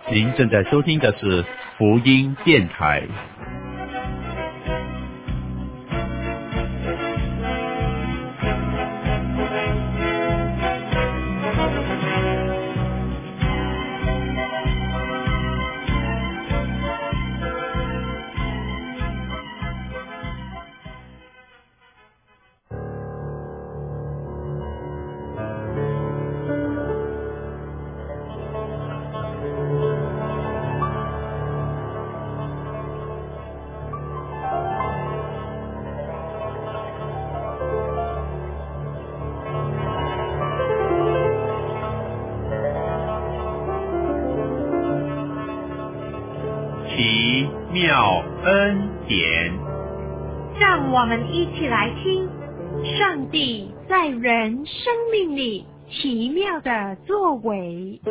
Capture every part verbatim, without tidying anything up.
您正在收听的是福音电台。奇妙恩典， 让我们一起来听上帝在人生命里奇妙的作为。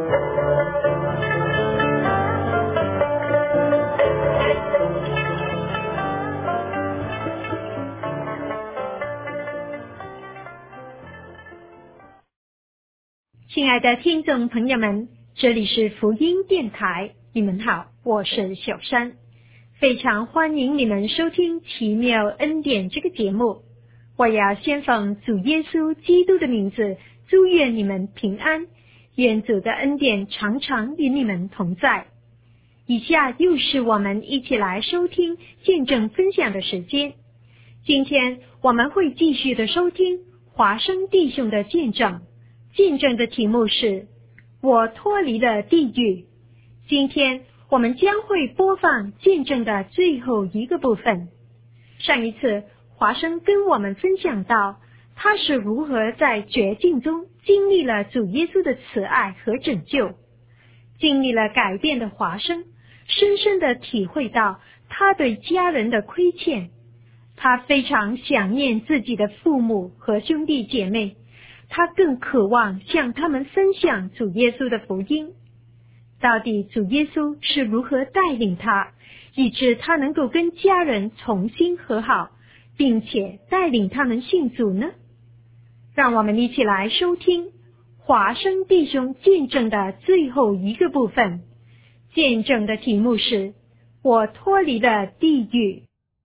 亲爱的听众朋友们，这里是福音电台，你们好，我是小山，非常欢迎你们收听奇妙恩典这个节目。我要先奉主耶稣基督的名字，祝愿你们平安，愿主的恩典常常与你们同在。以下又是我们一起来收听见证分享的时间。今天我们会继续的收听华生弟兄的见证，见证的题目是我脱离了地狱。今天我们将会播放见证的最后一个部分。上一次华生跟我们分享到，他是如何在绝境中经历了主耶稣的慈爱和拯救。经历了改变的华生深深地体会到他对家人的亏欠，他非常想念自己的父母和兄弟姐妹，他更渴望向他们分享主耶稣的福音。到底主耶稣是如何带领他，以致他能够跟家人重新和好，并且带领他们信主呢？让我们一起来收听华生弟兄见证的最后一个部分。见证的题目是我脱离了地狱。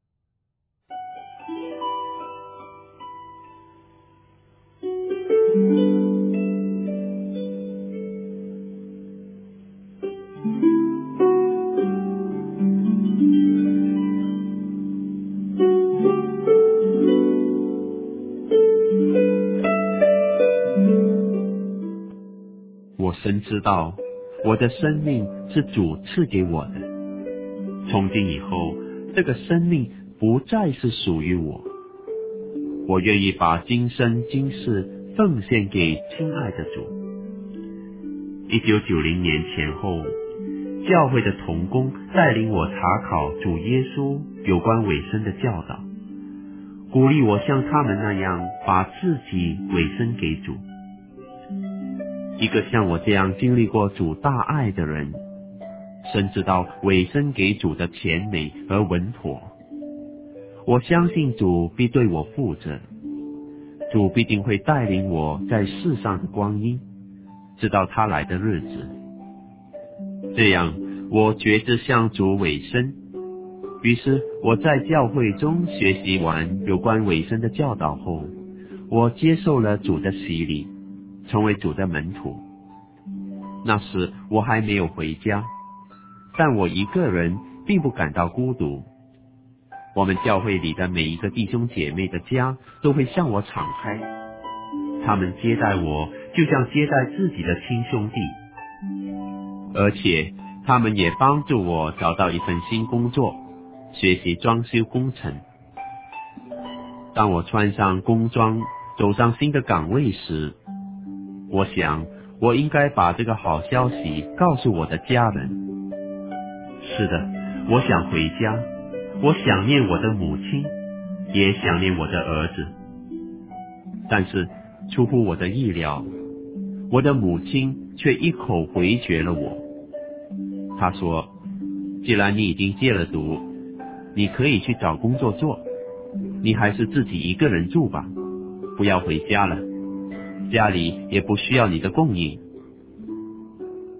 我深知道我的生命是主赐给我的，从今以后这个生命不再是属于我，我愿意把今生今世奉献给亲爱的主。一九九零年前后，教会的同工带领我查考主耶稣有关委身的教导，鼓励我像他们那样把自己委身给主。一个像我这样经历过主大爱的人，深知道委身给主的甜美和稳妥。我相信主必对我负责，主必定会带领我在世上的光阴，直到他来的日子。这样我决志向主委身。于是我在教会中学习完有关委身的教导后，我接受了主的洗礼，成为主的门徒。那时我还没有回家，但我一个人并不感到孤独。我们教会里的每一个弟兄姐妹的家都会向我敞开，他们接待我就像接待自己的亲兄弟，而且他们也帮助我找到一份新工作，学习装修工程。当我穿上工装走上新的岗位时，我想我应该把这个好消息告诉我的家人。是的，我想回家，我想念我的母亲，也想念我的儿子。但是出乎我的意料，我的母亲却一口回绝了我。她说，既然你已经戒了毒，你可以去找工作做，你还是自己一个人住吧，不要回家了，家里也不需要你的供应。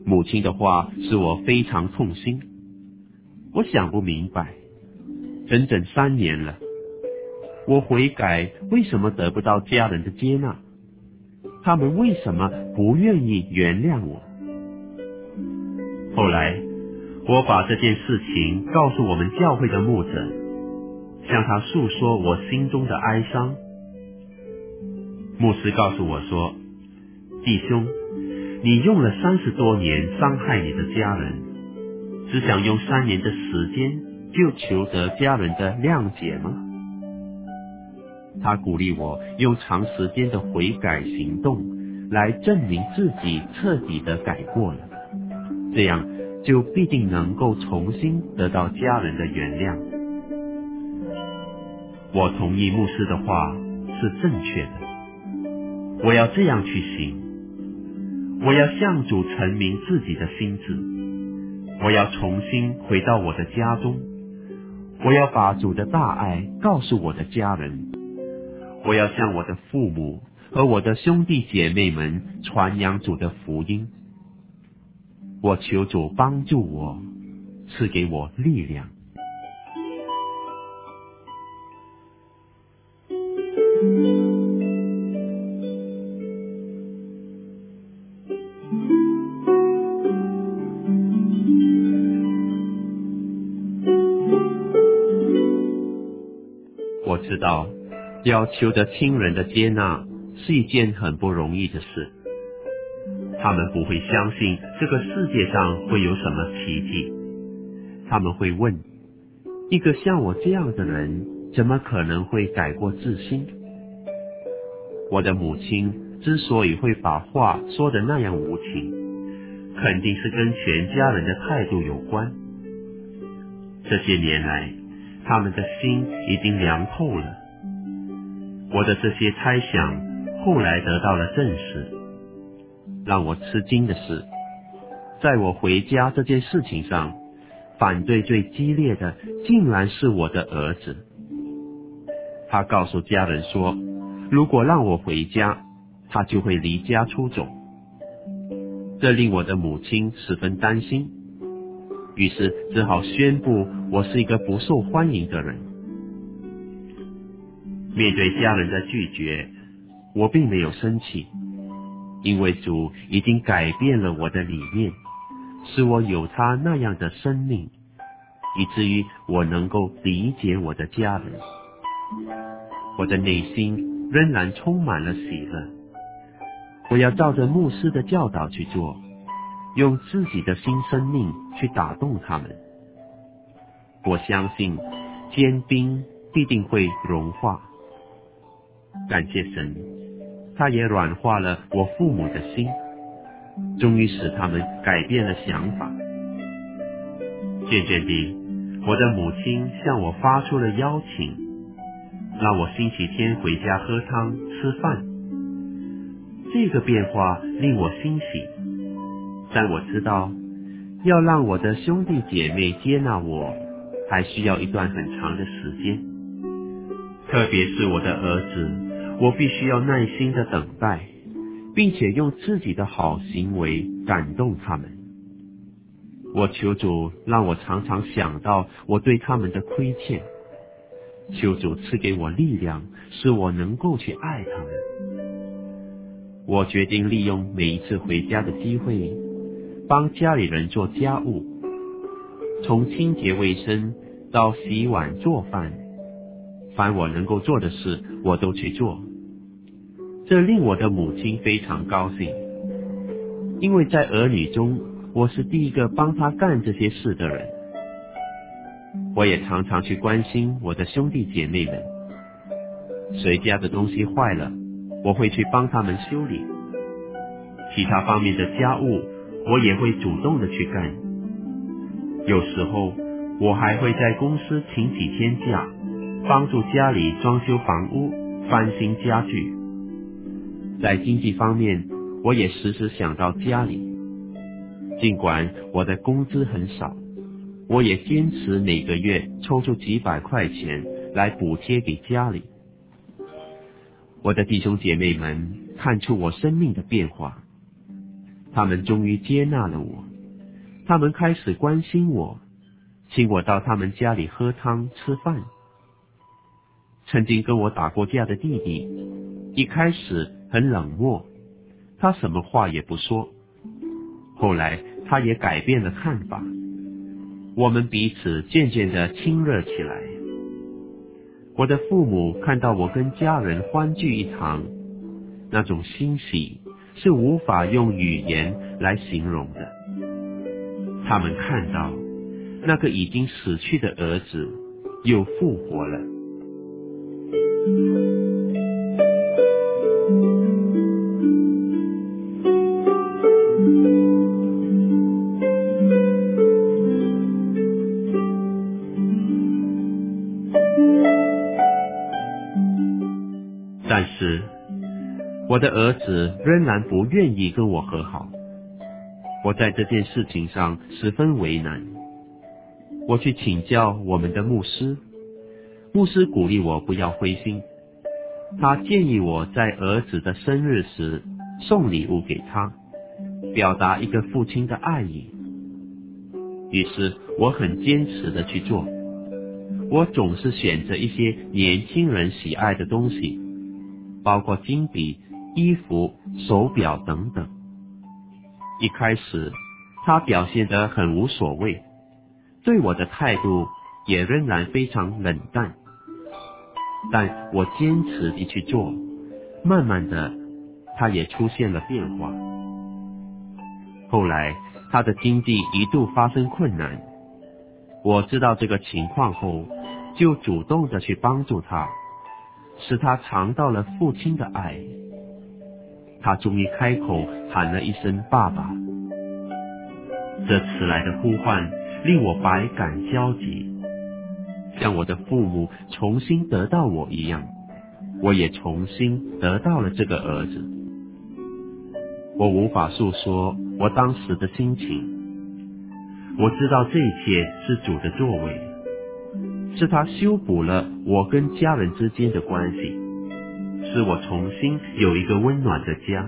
母亲的话使我非常痛心。我想不明白，整整三年了，我悔改为什么得不到家人的接纳？他们为什么不愿意原谅我？后来我把这件事情告诉我们教会的牧者，向他诉说我心中的哀伤。牧师告诉我说，弟兄，你用了三十多年伤害你的家人，只想用三年的时间就求得家人的谅解吗？他鼓励我用长时间的悔改行动来证明自己彻底的改过了，这样就必定能够重新得到家人的原谅。我同意牧师的话是正确的，我要这样去行。我要向主陈明自己的心志，我要重新回到我的家中，我要把主的大爱告诉我的家人，我要向我的父母和我的兄弟姐妹们传扬主的福音。我求主帮助我，赐给我力量。我知道要求得亲人的接纳是一件很不容易的事，他们不会相信这个世界上会有什么奇迹，他们会问，一个像我这样的人怎么可能会改过自新？我的母亲之所以会把话说得那样无情，肯定是跟全家人的态度有关。这些年来他们的心已经凉透了。我的这些猜想后来得到了证实。让我吃惊的是，在我回家这件事情上，反对最激烈的竟然是我的儿子。他告诉家人说，如果让我回家，他就会离家出走。这令我的母亲十分担心，于是只好宣布我是一个不受欢迎的人。面对家人的拒绝，我并没有生气，因为主已经改变了我的理念，使我有他那样的生命，以至于我能够理解我的家人。我的内心仍然充满了喜乐。我要照着牧师的教导去做，用自己的新生命去打动他们。我相信坚冰必定会融化。感谢神，他也软化了我父母的心，终于使他们改变了想法。渐渐地，我的母亲向我发出了邀请，让我星期天回家喝汤吃饭。这个变化令我欣喜，但我知道要让我的兄弟姐妹接纳我，还需要一段很长的时间。特别是我的儿子，我必须要耐心的等待，并且用自己的好行为感动他们。我求主让我常常想到我对他们的亏欠，求主赐给我力量，使我能够去爱他们。我决定利用每一次回家的机会，帮家里人做家务，从清洁卫生到洗碗做饭，凡我能够做的事我都去做。这令我的母亲非常高兴，因为在儿女中我是第一个帮她干这些事的人。我也常常去关心我的兄弟姐妹们，谁家的东西坏了，我会去帮他们修理。其他方面的家务我也会主动的去干。有时候我还会在公司请几天假，帮助家里装修房屋，翻新家具。在经济方面，我也时时想到家里。尽管我的工资很少，我也坚持每个月抽出几百块钱来补贴给家里。我的弟兄姐妹们看出我生命的变化，他们终于接纳了我。 他们开始关心我，请我到他们家里喝汤吃饭。曾经跟我打过架的弟弟，一开始很冷漠，他什么话也不说，后来他也改变了看法，我们彼此渐渐地亲热起来。我的父母看到我跟家人欢聚一堂，那种欣喜是无法用语言来形容的。他们看到那个已经死去的儿子又复活了。但是我的儿子仍然不愿意跟我和好，我在这件事情上十分为难。我去请教我们的牧师，牧师鼓励我不要灰心，他建议我在儿子的生日时送礼物给他，表达一个父亲的爱意。于是我很坚持的去做，我总是选择一些年轻人喜爱的东西，包括金笔、衣服、手表等等。一开始他表现得很无所谓，对我的态度也仍然非常冷淡，但我坚持地去做，慢慢的他也出现了变化。后来他的经济一度发生困难，我知道这个情况后，就主动的去帮助他，使他尝到了父亲的爱。他终于开口喊了一声爸爸，这迟来的呼唤令我百感交集，像我的父母重新得到我一样，我也重新得到了这个儿子。我无法诉说我当时的心情，我知道这一切是主的作为，是他修补了我跟家人之间的关系，使我重新有一个温暖的家。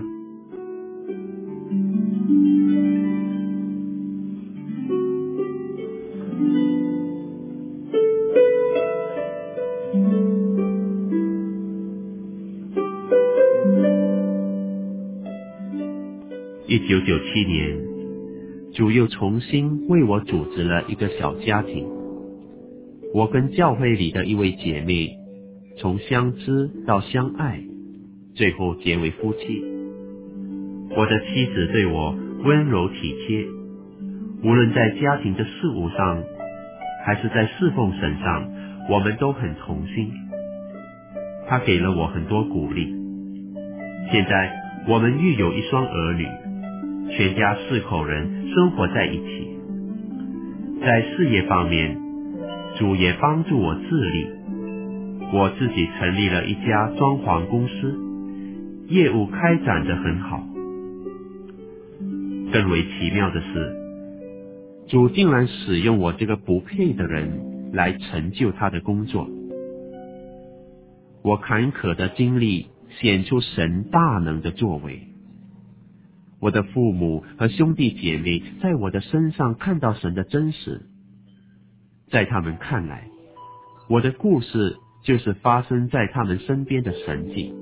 一九九七年，主又重新为我组织了一个小家庭。我跟教会里的一位姐妹从相知到相爱，最后结为夫妻。我的妻子对我温柔体贴，无论在家庭的事务上，还是在侍奉神上，我们都很同心。她给了我很多鼓励。现在我们育有一双儿女，全家四口人生活在一起。在事业方面，主也帮助我自立，我自己成立了一家装潢公司，业务开展得很好。更为奇妙的是，主竟然使用我这个不配的人来成就他的工作。我坎坷的经历显出神大能的作为。我的父母和兄弟姐妹在我的身上看到神的真实，在他们看来，我的故事就是发生在他们身边的神迹。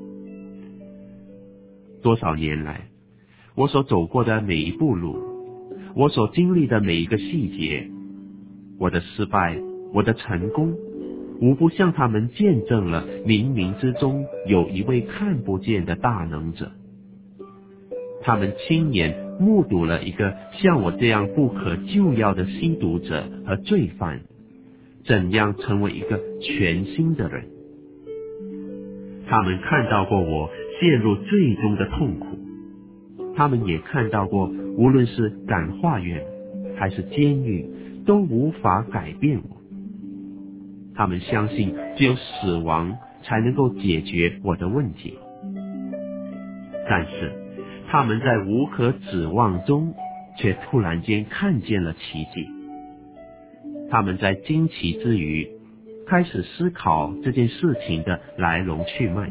多少年来，我所走过的每一步路，我所经历的每一个细节，我的失败，我的成功，无不向他们见证了冥冥之中有一位看不见的大能者。他们亲眼目睹了一个像我这样不可救药的吸毒者和罪犯，怎样成为一个全新的人。他们看到过我陷入最终的痛苦，他们也看到过无论是感化院还是监狱都无法改变我。他们相信只有死亡才能够解决我的问题，但是他们在无可指望中却突然间看见了奇迹。他们在惊奇之余开始思考这件事情的来龙去脉，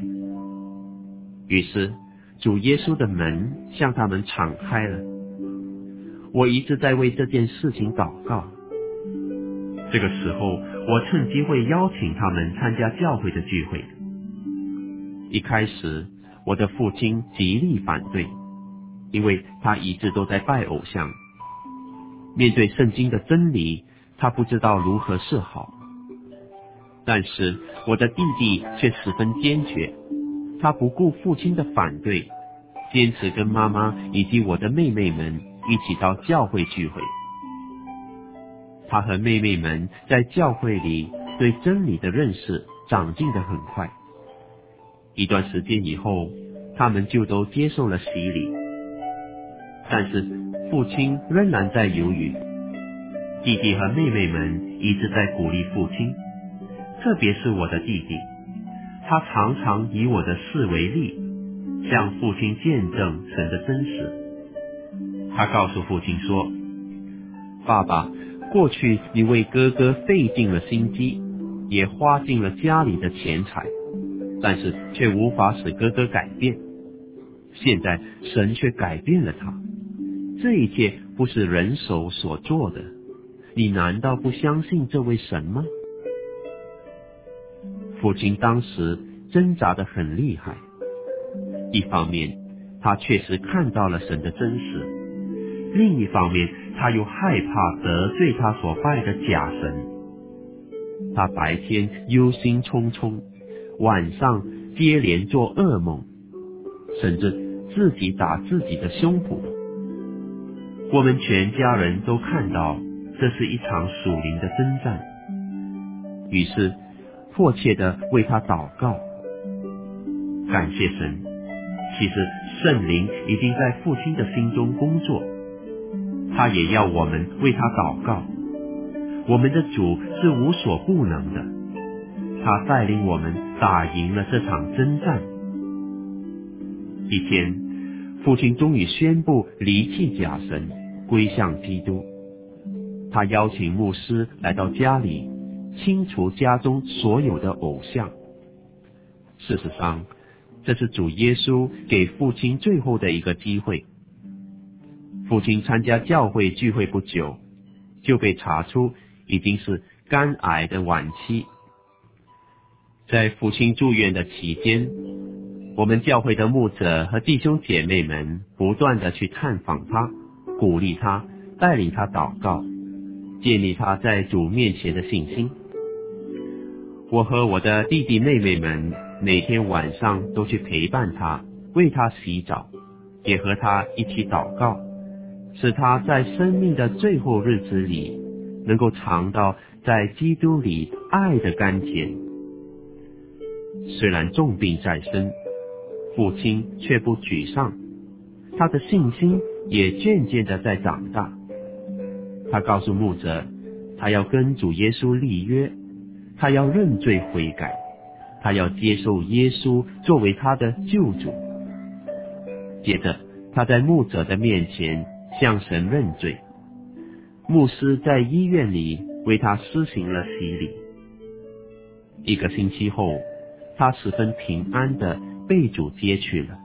于是主耶稣的门向他们敞开了。 我一直在为这件事情祷告。这个时候，我趁机会邀请他们参加教会的聚会。一开始，我的父亲极力反对，因为他一直都在拜偶像。面对圣经的真理，他不知道如何是好。但是我的弟弟却十分坚决，他不顾父亲的反对，坚持跟妈妈以及我的妹妹们一起到教会聚会。他和妹妹们在教会里对真理的认识长进得很快。一段时间以后，他们就都接受了洗礼。但是父亲仍然在犹豫，弟弟和妹妹们一直在鼓励父亲，特别是我的弟弟，他常常以我的事为例，向父亲见证神的真实。他告诉父亲说，爸爸，过去你为哥哥费尽了心机，也花尽了家里的钱财，但是却无法使哥哥改变。现在神却改变了他，这一切不是人手所做的，你难道不相信这位神吗？父亲当时挣扎得很厉害，一方面他确实看到了神的真实，另一方面他又害怕得罪他所拜的假神。他白天忧心忡忡，晚上接连做噩梦，甚至自己打自己的胸脯。我们全家人都看到这是一场属灵的征战，于是迫切地为他祷告。感谢神，其实圣灵已经在父亲的心中工作，他也要我们为他祷告。我们的主是无所不能的，他带领我们打赢了这场征战。一天，父亲终于宣布离弃假神，归向基督。他邀请牧师来到家里，清除家中所有的偶像。事实上，这是主耶稣给父亲最后的一个机会。父亲参加教会聚会不久，就被查出已经是肝癌的晚期。在父亲住院的期间，我们教会的牧者和弟兄姐妹们不断地去探访他，鼓励他，带领他祷告，建立他在主面前的信心。我和我的弟弟妹妹们每天晚上都去陪伴他，为他洗澡，也和他一起祷告，使他在生命的最后日子里能够尝到在基督里爱的甘甜。虽然重病在身，父亲却不沮丧，他的信心也渐渐的在长大。他告诉牧者，他要跟主耶稣立约，他要认罪悔改，他要接受耶稣作为他的救主。接着他在牧者的面前向神认罪，牧师在医院里为他施行了洗礼。一个星期后，他十分平安地被主接去了。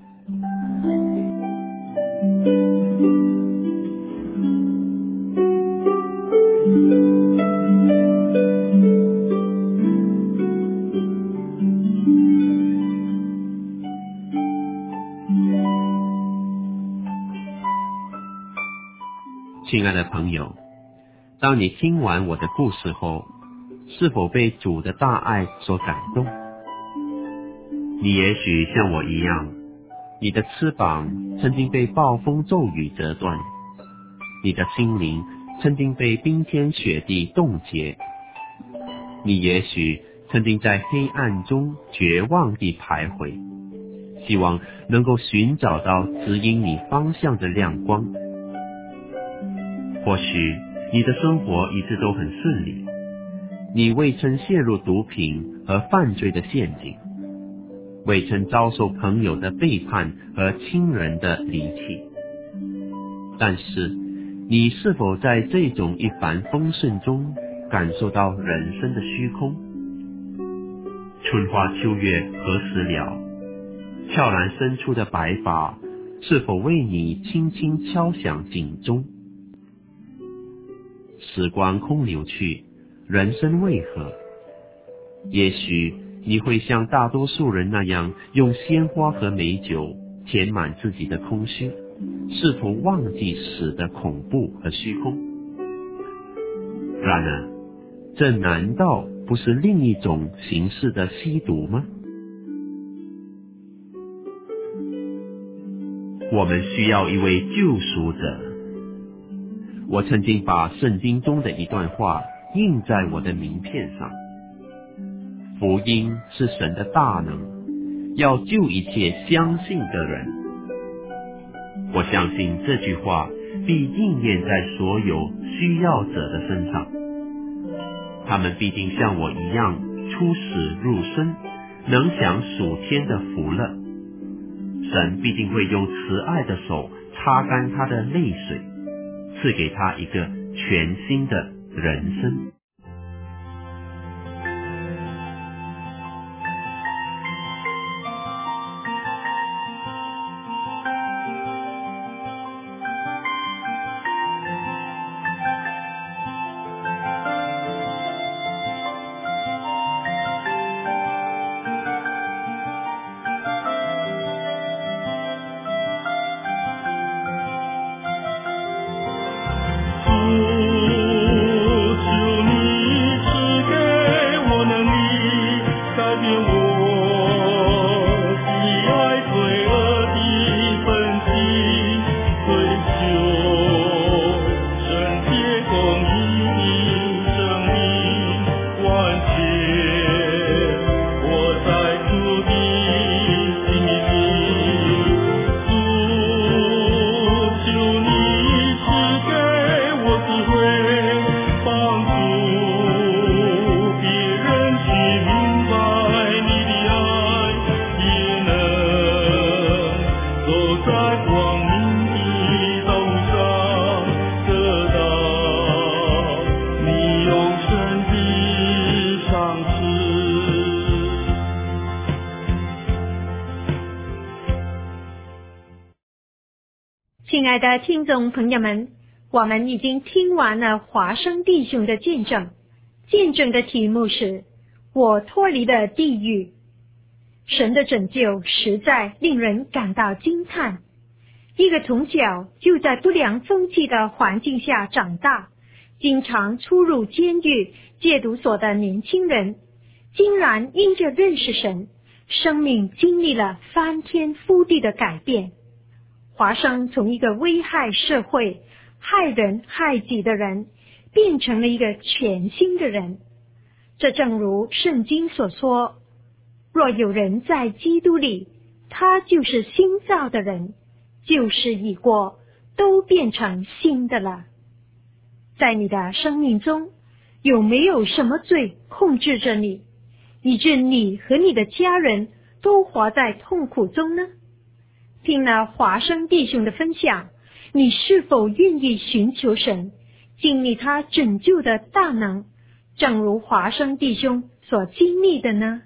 亲爱的朋友，当你听完我的故事后，是否被主的大爱所感动？你也许像我一样，你的翅膀曾经被暴风骤雨折断，你的心灵曾经被冰天雪地冻结，你也许曾经在黑暗中绝望地徘徊，希望能够寻找到指引你方向的亮光。或许你的生活一直都很顺利，你未曾陷入毒品和犯罪的陷阱，未曾遭受朋友的背叛和亲人的离弃。但是你是否在这种一帆风顺中感受到人生的虚空？春花秋月何时了？悄然生出的白发是否为你轻轻敲响警钟？ 时光空流去，人生为何？也许你会像大多数人那样，用鲜花和美酒填满自己的空虚，试图忘记死的恐怖和虚空。然而，这难道不是另一种形式的吸毒吗？我们需要一位救赎者。我曾经把圣经中的一段话印在我的名片上：福音是神的大能，要救一切相信的人。我相信这句话必应验在所有需要者的身上，他们必定像我一样出死入生，能享属天的福乐。神必定会用慈爱的手擦干他的泪水，赐给他一个全新的人生。 亲爱的听众朋友们，我们已经听完了华生弟兄的见证，见证的题目是我脱离了地狱。神的拯救实在令人感到惊叹。一个从小就在不良风气的环境下长大，经常出入监狱、戒毒所的年轻人，竟然因着认识神，生命经历了翻天覆地的改变。华生从一个危害社会、害人害己的人，变成了一个全新的人。这正如圣经所说，若有人在基督里，他就是新造的人，旧事已过，都变成新的了。在你的生命中，有没有什么罪控制着你，以致你和你的家人都活在痛苦中呢？听了华生弟兄的分享，你是否愿意寻求神，经历他拯救的大能，正如华生弟兄所经历的呢？